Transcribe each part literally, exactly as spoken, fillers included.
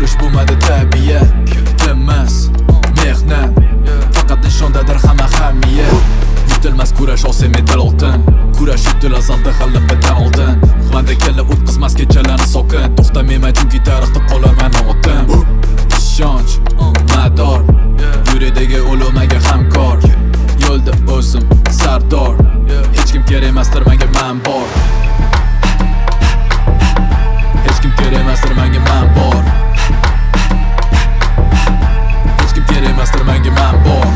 yurish bo'lmadi tabiat. Emas, mehnat, faqat nishondadir hamma ahamiyat. Yutilmas kurash olsa medal oltin, kurash yutil azalda g'alabadan oldin. Manda kalla o'tkazmas kechalarni sokin, to'xtamayman chunki tarixda qolarman otim. Ishonch, mador, yuridagi o'lmaga hamkor. Yo'lda o'zim sardor, hech kim kerak emasdir menga, men bor. Hech kim kerak emasdir menga, men bor. Hech kim kerak emasdir menga, men bor.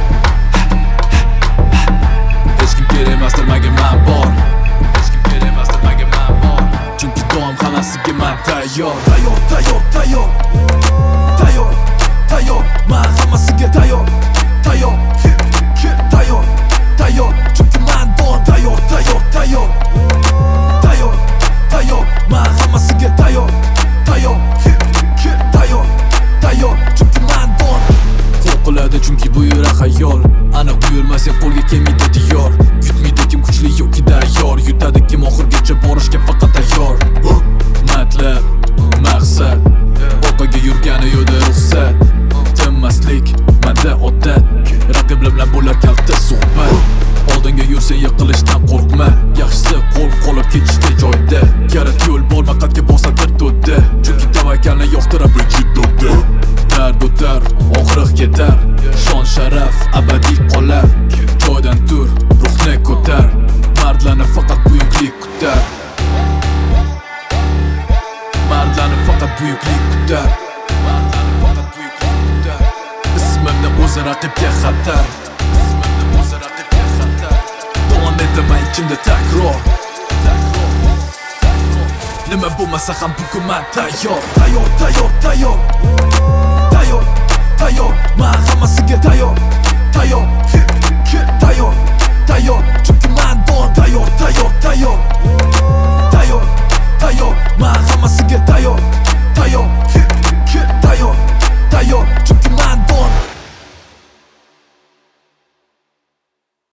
Hech kim kerak emasdir menga, men bor. Hech kim kerak emasdir menga, men bor. Chunki doim hammasiga men tayyor. Tayyor, tayyor, tayyor. Tayyor, tayyor. Men hammasiga tayyor. Tayyor, tayyor, tayyor. Chunki men doim tayyor, tayyor, tayyor. Tayyor, tayyor. Men hammasiga tayyor. Tayyor, tayyor, tayyor. Chunki men doim qo'l qiladi chunki bu yurak xayol. Aniq buyurmasa qo'lga kelmaydi diyor. Yutmaydi kim kuchli yoki tayyor. Yutadi kim oxirgacha borishga faqat tayyor. Matlab, maqsad, orqaga yurgani yo'da ruxsat. Tinmaslik menda odat, raqiblar bilan bo'lar kalta suhbat. Oldinga yursa yiqilishdan qo'rqma, yaxshisi qo'l qolib ketishda joyda. Karat yo'l borma qatga bosadir to'da, chunki tavakkalni yoqtirib vujudda. Dard o'tar, og'riq ketar, shon sharaf abadiy qolar. Joydan tur, ruhni ko'tar, mardlarni faqat buyuklik kutar. Mardlarni faqat buyuklik kutar. Mardlarni faqat buyuklik kutar. Ismimni o'zi raqibga xatar. Ismimni o'zi raqibga xatar. Davom etaman ichimda takror. Nima bo'lmasa ham bugun men tayyor. Tayyor, tayyor, tayyor. Tayyor, tayyor. Men hammasiga tayyor. Tayyor, tayyor, tayyor. Chunki men